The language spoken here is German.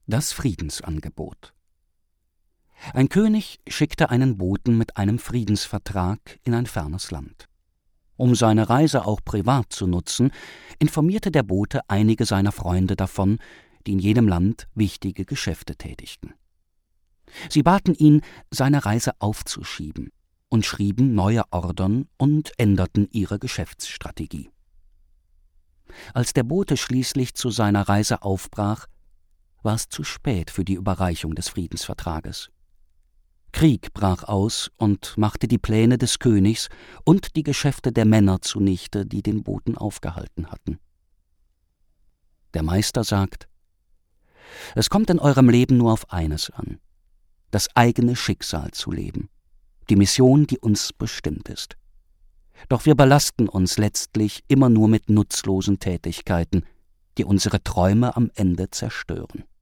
Das Friedensangebot. Ein König schickte einen Boten mit einem Friedensvertrag in ein fernes Land. Um seine Reise auch privat zu nutzen, informierte der Bote einige seiner Freunde davon, die in jedem Land wichtige Geschäfte tätigten. Sie baten ihn, seine Reise aufzuschieben und schrieben neue Ordern und änderten ihre Geschäftsstrategie. Als der Bote schließlich zu seiner Reise aufbrach, war es zu spät für die Überreichung des Friedensvertrages. Krieg brach aus und machte die Pläne des Königs und die Geschäfte der Männer zunichte, die den Boten aufgehalten hatten. Der Meister sagt: Es kommt in eurem Leben nur auf eines an: das eigene Schicksal zu leben, die Mission, die uns bestimmt ist. Doch wir belasten uns letztlich immer nur mit nutzlosen Tätigkeiten, die unsere Träume am Ende zerstören.